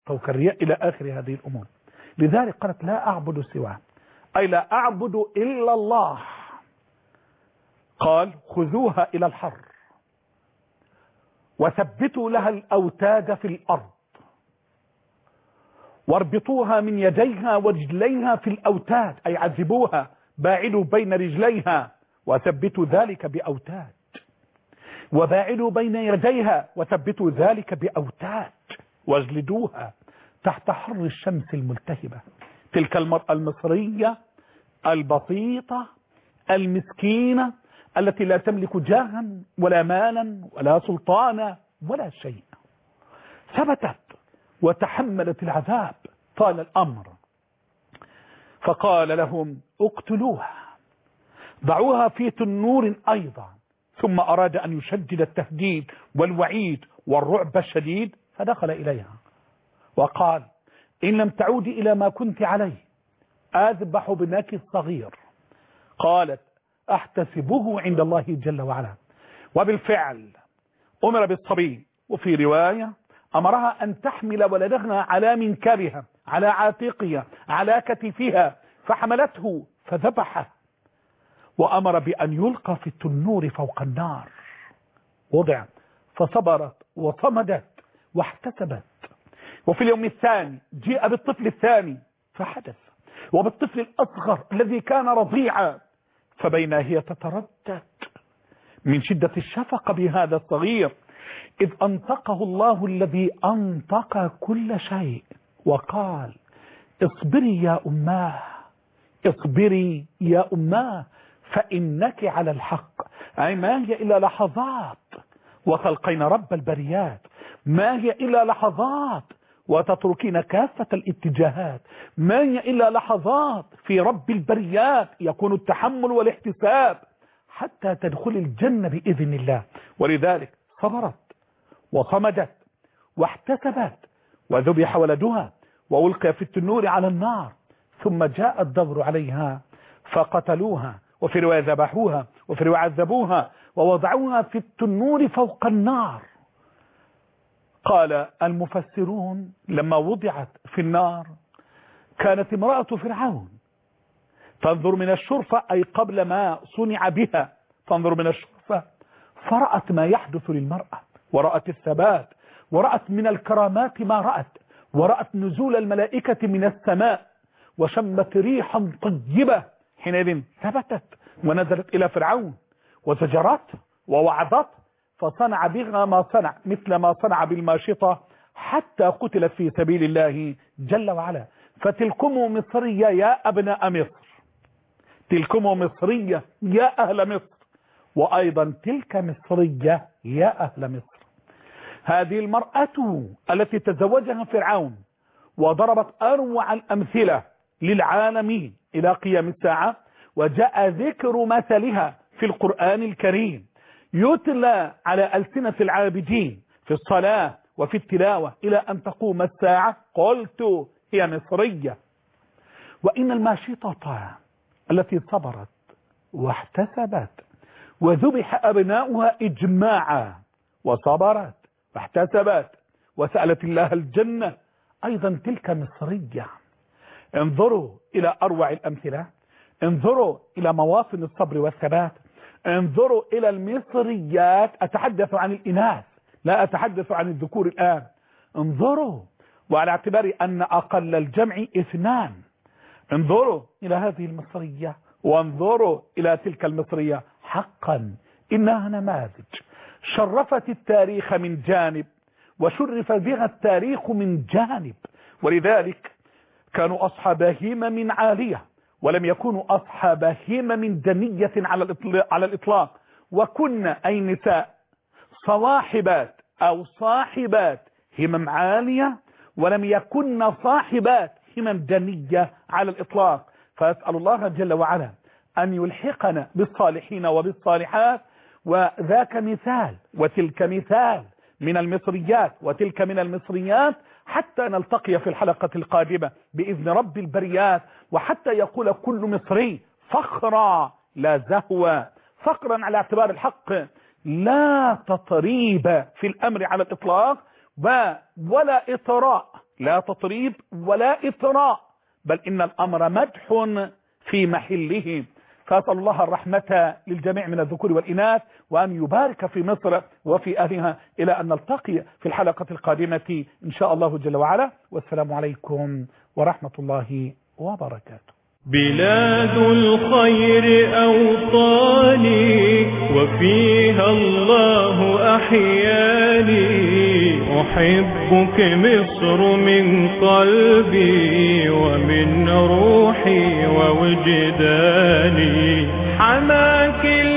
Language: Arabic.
أو كالرياء إلى آخر هذه الأمور. لذلك قالت لا أعبد سواه، أي لا أعبد إلا الله. قال خذوها إلى الحر وثبتوا لها الأوتاد في الأرض واربطوها من يديها ورجليها في الأوتاد، أي عذبوها، باعدوا بين رجليها وثبتوا ذلك بأوتاد، وباعدوا بين يديها وثبتوا ذلك بأوتاد، واجلدوها تحت حر الشمس الملتهبة. تلك المرأة المصرية البسيطة المسكينة التي لا تملك جاها ولا مالا ولا سلطانا ولا شيء، ثبتت وتحملت العذاب. طال الأمر فقال لهم اقتلوها، ضعوها في تنور أيضا. ثم أراد أن يشدد التهديد والوعيد والرعب الشديد، فدخل إليها وقال إن لم تعودي إلى ما كنت عليه أذبح ابنك الصغير. قالت أحتسبه عند الله جل وعلا. وبالفعل أمر بالصبي، وفي رواية أمرها أن تحمل ولدها على منكبها، على عاتقها، على كتفها، فحملته فذبحه، وأمر بأن يلقى في التنور فوق النار. وضع فصبرت وصمدت واحتسبت. وفي اليوم الثاني جاء بالطفل الثاني فحدث، وبالطفل الأصغر الذي كان رضيعا، فبين هي تتردد من شدة الشفقة بهذا الصغير إذ أنطقه الله الذي أنطق كل شيء وقال اصبري يا أماه، اصبري يا أماه فإنك على الحق. أي ما هي إلا لحظات وتلقين رب البريات، ما هي إلا لحظات وتتركين كافة الاتجاهات، ما هي إلا لحظات في رب البريات يكون التحمل والاحتساب حتى تدخل الجنة بإذن الله. ولذلك صبرت وصمدت واحتسبت، وذبح ولدها وألقي في التنور على النار، ثم جاء الدور عليها فقتلوها، وفي رواية ذبحوها، وفي رواية عذبوها ووضعوها في التنور فوق النار. قال المفسرون لما وضعت في النار كانت امرأة فرعون تنظر من الشرفة، أي قبل ما صنع بها تنظر من الشرفة، فرأت ما يحدث للمرأة، ورأت الثبات، ورأت من الكرامات ما رأت، ورأت نزول الملائكة من السماء، وشمت ريحا طيبة. حينئذ ثبتت ونزلت إلى فرعون وزجرته ووعظته، فصنع بها ما صنع، مثل ما صنع بالماشطة، حتى قتلت في سبيل الله جل وعلا. فتلكم مصرية يا أبناء مصر، تلكم مصرية يا أهل مصر، وأيضا تلك مصرية يا أهل مصر. هذه المرأة التي تزوجها فرعون وضربت أروع الأمثلة للعالمين إلى قيام الساعة، وجاء ذكر مثلها في القرآن الكريم يتلى على ألسنة العابدين في الصلاة وفي التلاوة إلى أن تقوم الساعة. قلت هي مصرية. وإن الماشطة التي صبرت واحتسبت وذبح أبناؤها إجماعا، وصبرت واحتسبت وسألت الله الجنة، أيضا تلك مصرية. انظروا إلى أروع الأمثلة، انظروا إلى مواطن الصبر والثبات، انظروا إلى المصريات. أتحدث عن الإناث لا أتحدث عن الذكور الآن. انظروا، وعلى اعتبار أن أقل الجمع 2، انظروا إلى هذه المصرية وانظروا إلى تلك المصرية. حقا إنها نماذج شرفت التاريخ من جانب وشرف بها التاريخ من جانب. ولذلك كانوا أصحاب همم عالية، ولم يكونوا أصحاب همم دنية على الإطلاق. وكن أي نساء صواحبات أو صاحبات همم عالية، ولم يكن صاحبات همم دنية على الإطلاق. فأسأل الله جل وعلا أن يلحقنا بالصالحين وبالصالحات. وذاك مثال وتلك مثال من المصريات وتلك من المصريات، حتى نلتقي في الحلقة القادمة بإذن رب البريات، وحتى يقول كل مصري فخرا لا زهوا، فخرا على اعتبار الحق، لا تطريب في الأمر على الإطلاق، ولا إطراء لا تطريب ولا إطراء، بل إن الأمر مدح في محله. فأسأل الله الرحمة للجميع من الذكور والإناث، وأن يبارك في مصر وفي أهلها، إلى أن نلتقي في الحلقة القادمة إن شاء الله جل وعلا. والسلام عليكم ورحمة الله وبركاته. بلاد الخير أوطاني، وفيها الله أحياني. أحبك مصر من قلبي ومن روحي ووجداني. حماك